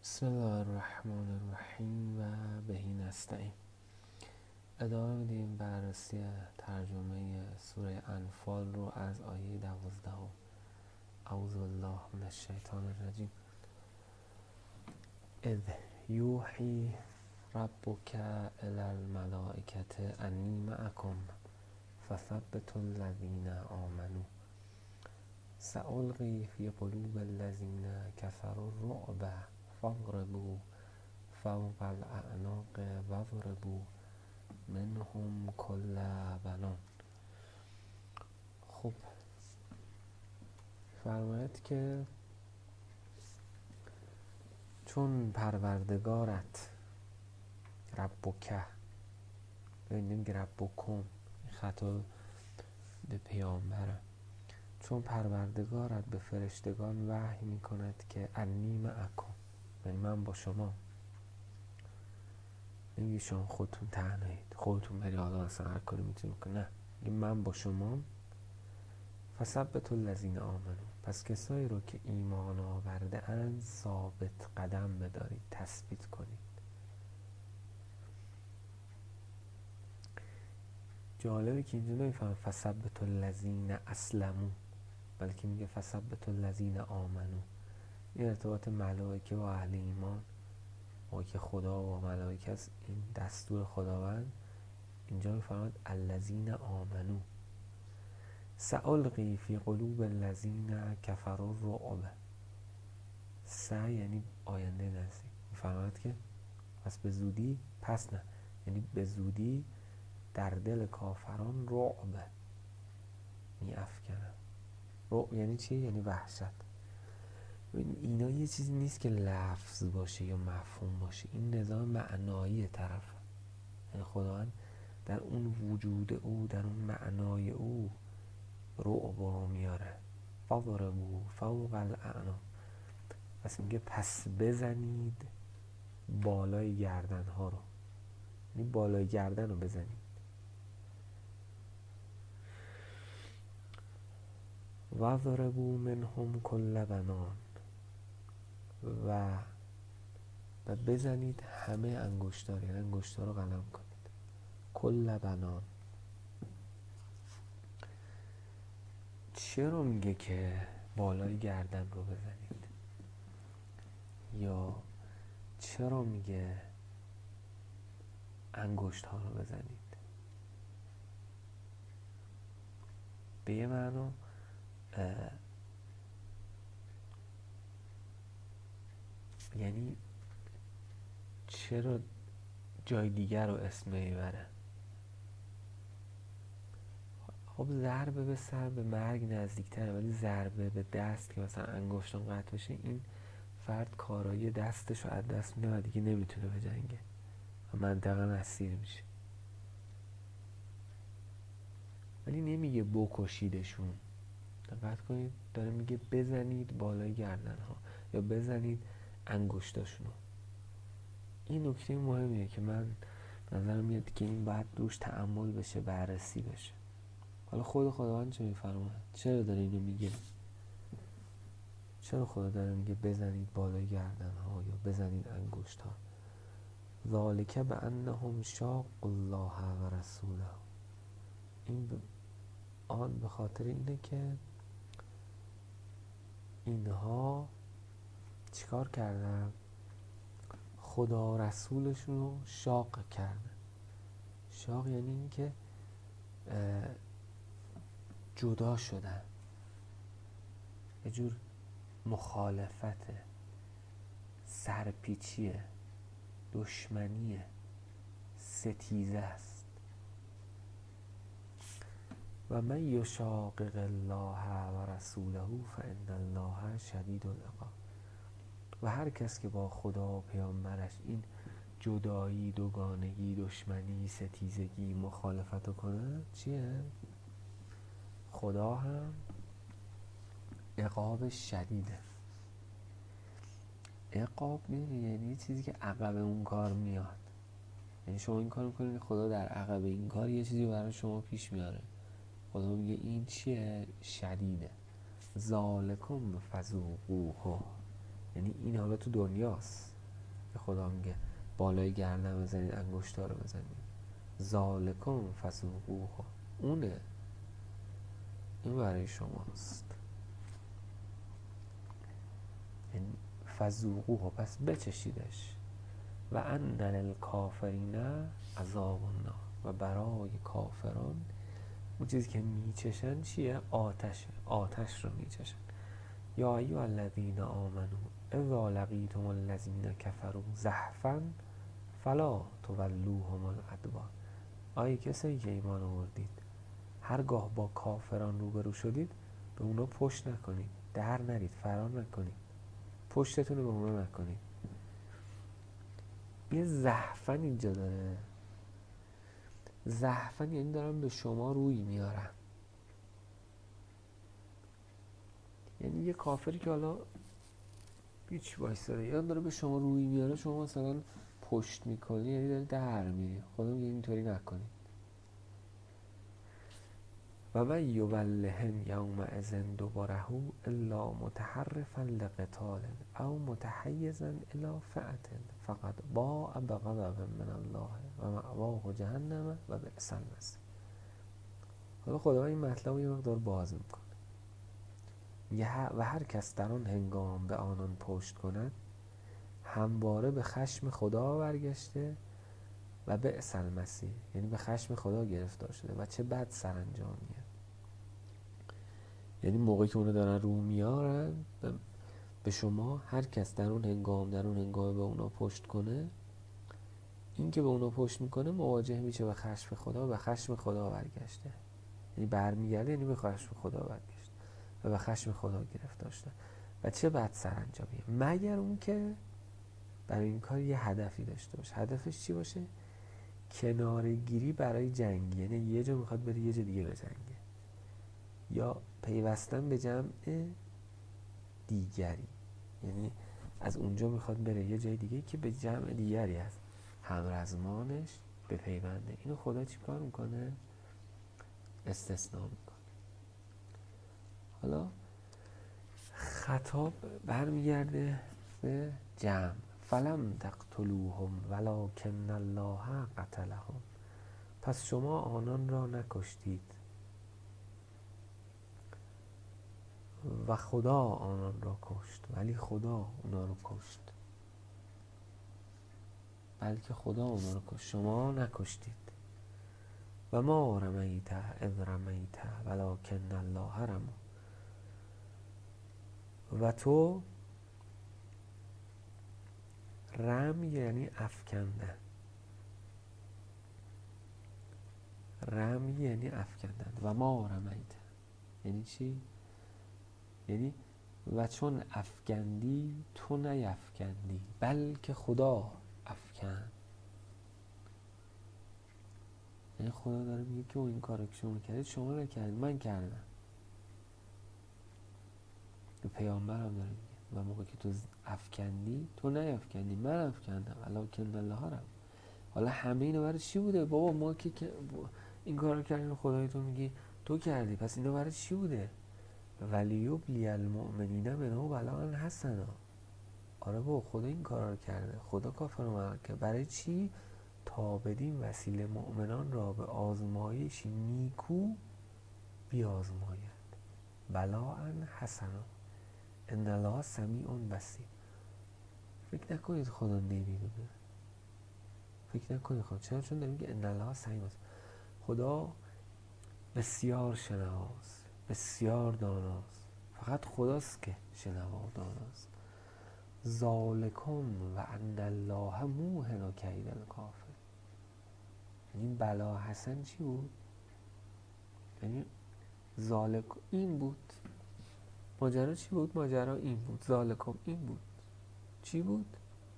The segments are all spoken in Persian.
بسم الله الرحمن الرحیم و بهی نستعین. ادامه میدیم بررسی ترجمه سوره انفال رو از آیه 12. اعوذ بالله من الشیطان الرجیم. اذ یوحی ربک الی الملائکة انی معکم فثبتوا الذین آمنوا سألقی فی قلوب الذین کفروا الرعب فاضربوا فوق الاعناق واضربوا منهم کل بنان. خب فرماید که چون پروردگارت ربک، ببینیم که ربکم خطا به پیامبره، چون پروردگارت به فرشتگان وحی میکند که انی معکم، یعنی من با شما، نمیگه شما خودتون تنهایید، خودتون بری حالا اصلا هر کاری میتونید که، نه، میگه من با شما. فثبتوا الذین آمنوا، پس کسایی رو که ایمان آورده اند ثابت قدم بدارید، تثبیت کنید. جالبه که اینجا نمیفهم فثبتوا الذین اسلموا، بلکه میگه فثبتوا الذین آمنوا. این ارتباط ملائکه و اهل ایمان و که خدا و ملائکه است، این دستور خداوند. اینجا میفرماد الذین آمنوا سألقی فی قلوب الذین کفروا الرعب. یعنی آینده نزدیک، میفرماد که پس به زودی، پس نه، یعنی به زودی در دل کافران رعب می افکنم. رعب یعنی چی؟ یعنی وحشت. اینا یه چیزی نیست که لفظ باشه یا مفهوم باشه، این نظام معنایی طرف، یعنی خداوند در اون وجود او، در اون معنای او رعب رو میاره. فاضربوا فوق الاعناق، پس میگه پس بزنید بالای گردن ها رو، یعنی بالای گردن رو بزنید. واضربوا منهم کل بنان، و بزنید همه انگشتار، یعنی انگشتار رو قلم کنید. کل بنان، چرا میگه که بالای گردن رو بزنید، یا چرا میگه انگشت ها رو بزنید؟ به یه معنا یعنی چرا جای دیگر رو اسم نمیبره؟ خب ضربه به سر به مرگ نزدیکتره، ولی ضربه به دست که مثلا انگشتان قطع بشه، این فرد کارایی دستش رو از دست میده و دیگه نمیتونه بجنگه و منطقه اسیر میشه. ولی نمیگه بکشیدشون، دقت کنید، داره میگه بزنید بالای گردن ها یا بزنید انگشتاشونو. این نکته مهمیه که من نظرم میاد که این باید روش تأمل بشه، بررسی بشه. حالا خداوند چه میفرماید؟ چرا داره اینو میگه؟ چرا خدا داره میگه بزنید بالای گردن ها یا بزنید انگشت ها؟ ذالک بانهم شاقوا الله و رسوله. این آن به خاطر اینه که اینها چیکار کردن؟ خدا و رسولشون رو شاق کردن. شاق یعنی این که جدا شدن، یه جور مخالفته، سرپیچیه، دشمنیه، ستیزه است. و من یشاقق الله و رسوله فان الله شدید العقاب. و هر کس که با خدا و پیامبرش این جدایی، دوگانگی، دشمنی، ستیزگی، مخالفت کنه، چیه؟ خدا هم عقاب شدیده. عقاب یعنی چیزی که عقب اون کار میاد، یعنی شما این کار میکنید، خدا در عقب این کار یه چیزی برای شما پیش میاره. خدا میگه این چیه؟ شدیده. ذالکم فذوقوه، یعنی این حالا تو دنیاست، که خدا میگه بالای گردن بزنید انگشت‌ها رو بزنید. ذالکم فذوقوه، اونه، این برای شماست. یعنی فذوقوه، پس بچشیدش. و ان للکافرین عذاب النار، و برای کافران اون چیزی که میچشن چیه؟ آتشه، آتش رو میچشن. یا ایها الذین آمنوا اذا لقیتم الذین کفروا زحفا فلا تولوهم الادبار. آیه کسایی که ایمان آوردید، هرگاه با کافران روبرو شدید به اونا پشت نکنید، در نرید، فرار نکنید، پشتتون رو به اونا نکنید. یه زحفن اینجا داره. زحفن یعنی دارن به شما روی میارن. یعنی یه کافری که حالا هیچ وایساده یا داره به شما روی میاره، شما مثلا پشت میکنی، یعنی داره در میری. خدا میگه اینطوری نکنید. و من یولهم یومئذ دبره الا متحرفا لقتال او متحیزا الی فئة فقد باء بغضب من الله و مأواه جهنم و بئس المصیر. حالا خدا این مطلب رو یه مقدار باز میکنه. و هر کس در آن هنگام به آنان پشت کند همواره به خشم خدا برگشته و بئس المصیر، یعنی به خشم خدا گرفتار شده و چه بد سرانجامیه. یعنی موقعی که اونو دارن رو میارن به شما، هر کس در اون هنگام به اونا پشت کنه، این که به اونا پشت میکنه مواجه میشه به خشم خدا و به خشم خدا برگشته. یعنی برمیگرده، یعنی به خشم خدا برگشته و به خشم خدا گرفتار شده و چه بد سرانجامیه. مگر اون که برای این کار یه هدفی داشته باشه. هدفش چی باشه؟ کناره‌گیری برای جنگ، یعنی یه جا میخواد بره یه جا دیگه بجنگه، یا پیوستن به جمع دیگری، یعنی از اونجا میخواد بره یه جای دیگه که به جمع دیگری از همرزمانش به پیونده. اینو خدا چی کار میکنه؟ استثناء میکنه. حالا خطاب برمیگرده به جمع. فلم تقتلوهم ولکن الله قتلهم، پس شما آنان را نکشتید و خدا آنان را کشت، ولی خدا اونا رو کشت. بلکه خدا اونا رو کشت، شما نکشتید. و ما رمیت اذ رمیت ولکن الله رمی، و تو رمی یعنی افکندن، رمی یعنی افکندن. و ما رمیت یعنی چی؟ یعنی و چون افکندی تو نیفکندی بلکه خدا افکند. یعنی خدا داره میگه که این کارو که شما کردید شما نکردید، من کردم. به پیامبر هم داره میگه و موقع که تو افکندی تو نیفکندی، من افکندم ولکن الله رمی. حالا همه اینا برای چی بوده؟ بابا ما که این کارو کردیم، خدای تو میگی تو کردی، پس اینا برای چی بوده؟ ولیبلی المؤمنین منه بلاء حسنا. آره بابا خدا این کارا رو کرده، خدا کافر رو کرده. برای چی؟ تا بدین وسیله مؤمنان را به آزمایشی نیکو بیازماید. بلاء حسنا ان الله سمیع بصیر. فکر نکنید خدا نمیدونه، فکر نکنید خدا، چون داره میگه ان الله سمیع بصیر. خدا بسیار شنواست، بسیار داناست. فقط خداست که شنوا و داناست. ذالکم و ان الله موهن کید الکافر. یعنی بلا حسن چی بود؟ یعنی ذالک این بود. ماجرا چی بود؟ ماجرا این بود. ذالکم این بود. چی بود؟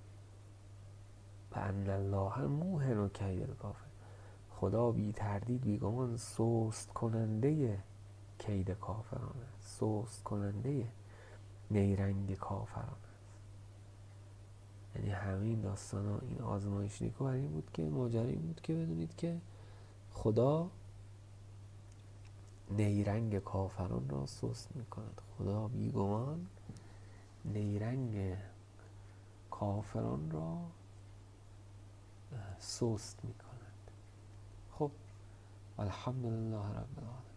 و ان الله موهن کید الکافر. خدا بی تردید بی گمان سست کننده کید کافران است، سست کننده نیرنگ کافران است. یعنی همین داستان ها، این آزمایش نیکو برای این بود که ماجرا این بود که بدونید که خدا نیرنگ کافران را سست میکند. خدا بیگمان نیرنگ کافران را سست میکنند. خب الحمدلله رب العالمین.